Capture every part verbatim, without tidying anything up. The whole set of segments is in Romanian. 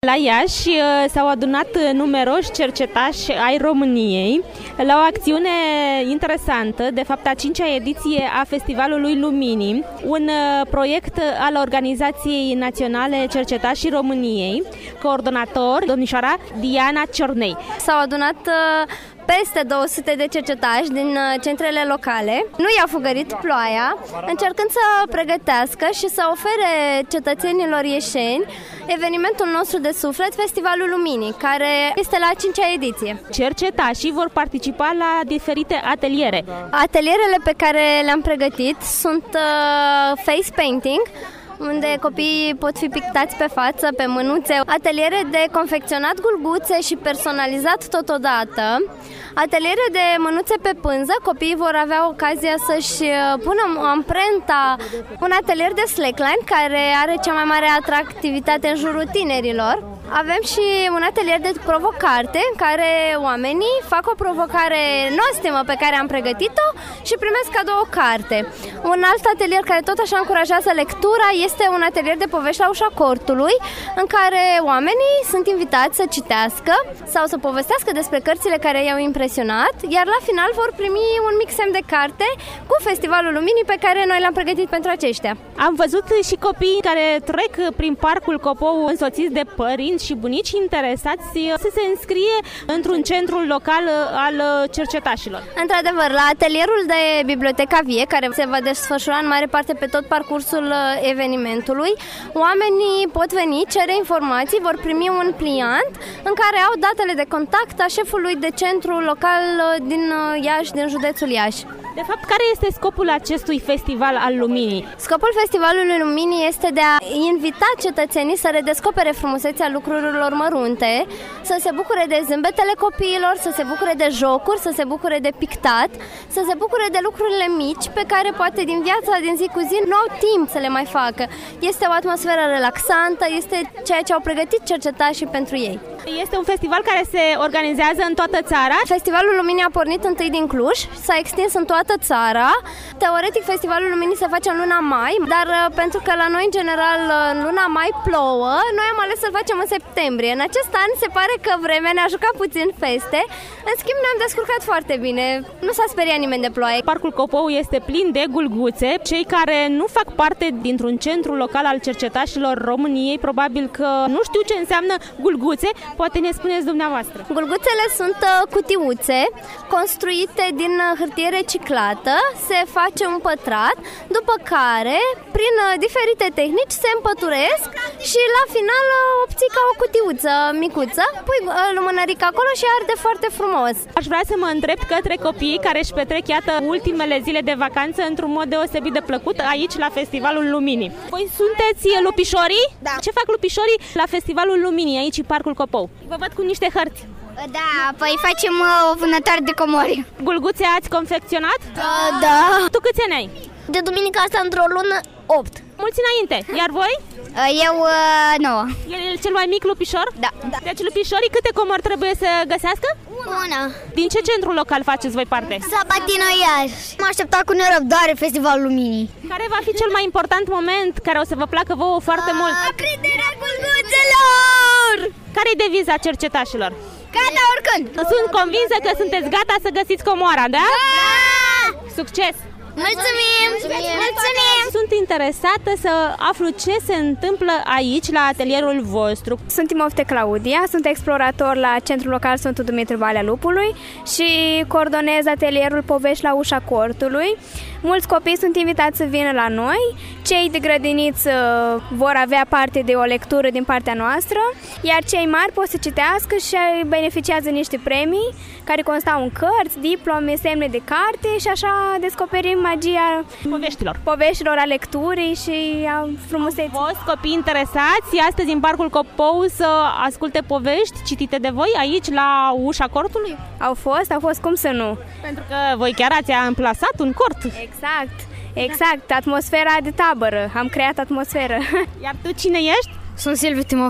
La Iași s-au adunat numeroși cercetași ai României la o acțiune interesantă, de fapt a cincea ediție a Festivalului Luminii, un proiect al Organizației Naționale Cercetașii României, coordonator domnișoara Diana Ciornei. S-au adunat peste două sute de cercetași din centrele locale. Nu i-a fugărit ploaia, încercând să pregătească și să ofere cetățenilor ieșeni evenimentul nostru de suflet, Festivalul Luminii, care este la a cincea ediție. Cercetașii vor participa la diferite ateliere. Atelierele pe care le-am pregătit sunt uh, face painting, unde copiii pot fi pictați pe față, pe mânuțe, ateliere de confecționat gulguțe și personalizat totodată, ateliere de mânuțe pe pânză, copiii vor avea ocazia să-și pună amprenta, un atelier de slackline care are cea mai mare atractivitate în jurul tinerilor. Avem și un atelier de provocarte în care oamenii fac o provocare nostimă pe care am pregătit-o și primesc cadou o carte. Un alt atelier care tot așa încurajează lectura este un atelier de povești la ușa cortului, în care oamenii sunt invitați să citească sau să povestească despre cărțile care i-au impresionat, iar la final vor primi un mic semn de carte cu Festivalul Luminii pe care noi l-am pregătit pentru aceștia. Am văzut și copii care trec prin Parcul Copou însoțiți de părinți și bunici interesați să se înscrie într-un centru local al cercetașilor. Într-adevăr, la atelierul de Biblioteca Vie, care se va desfășura în mare parte pe tot parcursul evenimentului, oamenii pot veni, cere informații, vor primi un pliant în care au datele de contact a șefului de centru local din Iași, din județul Iași. De fapt, care este scopul acestui Festival al Luminii? Scopul Festivalului Luminii este de a invita cetățenii să redescopere frumusețea lucrurilor mărunte, să se bucure de zâmbetele copiilor, să se bucure de jocuri, să se bucure de pictat, să se bucure de lucrurile mici pe care poate din viața din zi cu zi nu au timp să le mai facă. Este o atmosferă relaxantă, este ceea ce au pregătit cercetașii pentru ei. Este un festival care se organizează în toată țara. Festivalul Luminii a pornit întâi din Cluj, s-a extins în toată țara. Teoretic, Festivalul Luminii se face în luna mai, dar pentru că la noi, în general, în luna mai plouă, noi am ales să-l facem în septembrie. În acest an se pare că vremea ne-a jucat puțin feste, în schimb ne-am descurcat foarte bine. Nu s-a speriat nimeni de ploaie. Parcul Copou este plin de gulguțe. Cei care nu fac parte dintr-un centru local al cercetașilor României, probabil că nu știu ce înseamnă gulguțe. Poate ne spuneți dumneavoastră. Gulguțele sunt cutiuțe construite din hârtie reciclată, se face un pătrat, după care, prin diferite tehnici, se împăturesc și la final obții ca o cutiuță micuță, pui lumânăric acolo și arde foarte frumos. Aș vrea să mă întreb către copiii care își petrec, iată, ultimele zile de vacanță într-un mod deosebit de plăcut aici la Festivalul Luminii. Voi sunteți lupișorii? Da. Ce fac lupișorii la Festivalul Luminii aici în Parcul Copou? Vă văd cu niște hărți. Da, păi facem uh, o vânătoare de comori. Gulguțe ați confecționat? Da, da. Tu câți ani ai? De duminica asta într-o lună, opt. Mulți înainte. Iar voi? Eu, uh, nouă. El e cel mai mic lupișor? Da. da. Deci lupișorii câte comori trebuie să găsească? Una. Din ce centru local faceți voi parte? Sabatino Iași. M-a așteptat cu nerăbdare Festivalul Luminii. Care va fi cel mai important moment care o să vă placă vouă foarte uh, mult? Aprinderea gulguțelor! Care e deviza cercetașilor? Gata oricând! Sunt convinsă că sunteți gata să găsiți comoara, da? Da! Succes! Mulțumim! Mulțumim! Sunt interesată să aflu ce se întâmplă aici, la atelierul vostru. Sunt Timofte Claudia, sunt explorator la Centrul Local Sfântul Dumitru Valea Lupului și coordonez atelierul Povești la ușa cortului. Mulți copii sunt invitați să vină la noi, cei de grădiniță vor avea parte de o lectură din partea noastră, iar cei mari pot să citească și beneficiază niște premii care constau în cărți, diplome, semne de carte și așa descoperim magia poveștilor, poveștilor a lecturii și a frumuseții. Au fost copii interesați astăzi în Parcul Copou să asculte povești citite de voi aici la ușa cortului? Au fost, au fost, cum să nu? Pentru că voi chiar ați amplasat un cort. Exact, exact, atmosfera de tabără, am creat atmosferă. Iar tu cine ești? Sunt Silviu Timofte.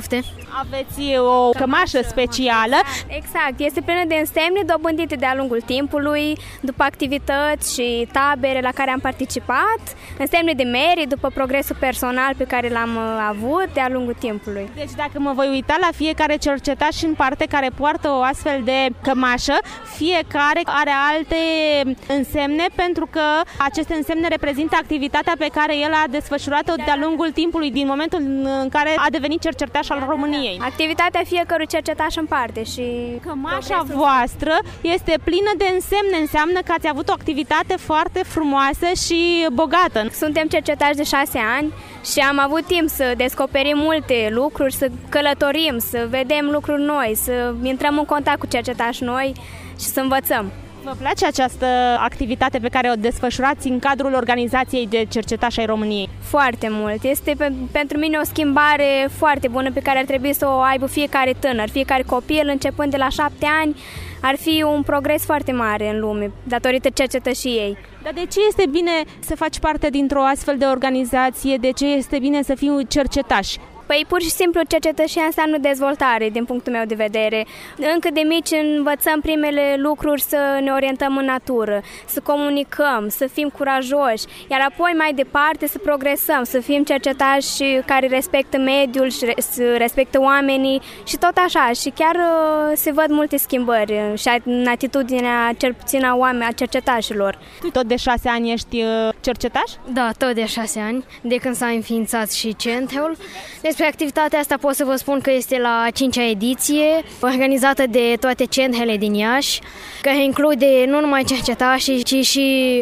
Aveți o cămașă specială. Exact, este plină de însemne dobândite de-a lungul timpului, după activități și tabere la care am participat, însemne de merit după progresul personal pe care l-am avut de-a lungul timpului. Deci dacă mă voi uita la fiecare cercetaș în parte care poartă o astfel de cămașă, fiecare are alte însemne pentru că aceste însemne reprezintă activitatea pe care el a desfășurat-o de-a lungul timpului, din momentul în care a devenit cercetaș al României. Activitatea fiecărui cercetaș în parte și cămașa voastră este plină de însemne, înseamnă că ați avut o activitate foarte frumoasă și bogată. Suntem cercetași de șase ani și am avut timp să descoperim multe lucruri, să călătorim, să vedem lucruri noi, să intrăm în contact cu cercetași noi și să învățăm. Vă place această activitate pe care o desfășurați în cadrul organizației de cercetași ai României? Foarte mult. Este pe, pentru mine o schimbare foarte bună pe care ar trebui să o aibă fiecare tânăr, fiecare copil, începând de la șapte ani. Ar fi un progres foarte mare în lume, datorită cercetășiei. Dar de ce este bine să faci parte dintr-o astfel de organizație? De ce este bine să fii cercetaș? Păi pur și simplu cercetășia înseamnă dezvoltare din punctul meu de vedere. Încă de mici învățăm primele lucruri să ne orientăm în natură, să comunicăm, să fim curajoși, iar apoi mai departe să progresăm, să fim cercetași care respectă mediul și respectă oamenii și tot așa. Și chiar se văd multe schimbări și în atitudinea cel puțin a oamenilor, a cercetașilor. Tu tot de șase ani ești cercetaș? Da, tot de șase ani, de când s-a înființat și centrul. Despre activitatea asta pot să vă spun că este la a cincea ediție, organizată de toate centrele din Iași, care include nu numai cercetașii, ci și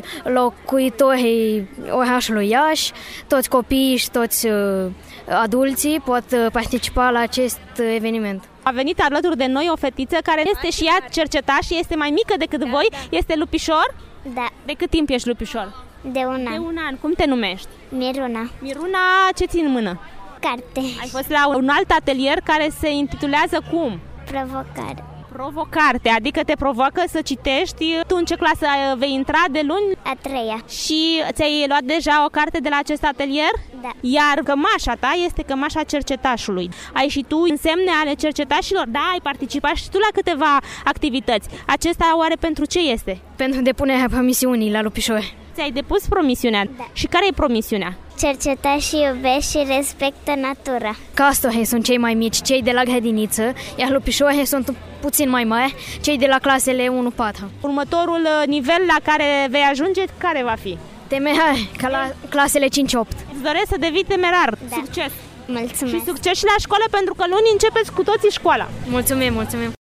locuitorii orașului Iași, toți copiii și toți uh, adulții pot participa la acest eveniment. A venit alături de noi o fetiță care este și ea cercetaș și este mai mică decât da. voi, este Lupișor? Da. De cât timp ești Lupișor? De un an. De un an. Cum te numești? Miruna. Miruna, ce ții în mână? Carte. Ai fost la un alt atelier care se intitulează cum? Provocare. Provocarte, adică te provoacă să citești. Tu în ce clasă vei intra de luni? A treia. Și ți-ai luat deja o carte de la acest atelier? Da. Iar cămașa ta este cămașa cercetașului. Ai și tu însemne ale cercetașilor? Da, ai participat și tu la câteva activități. Acesta oare pentru ce este? Pentru depunerea promisiunii la Lupișor. Ți-ai depus promisiunea? Da. Și care e promisiunea? Cercetașii iubesc și respectă natura. Castorii sunt cei mai mici, cei de la grădiniță, iar lupișorii sunt puțin mai mari, cei de la clasele unu patru. Următorul nivel la care vei ajunge, care va fi? Temerar, ca la clasele cinci opt. Îți doresc să devii temerar. Da. Succes! Mulțumesc! Și succes și la școală, pentru că luni începeți cu toții școala. Mulțumim, mulțumim!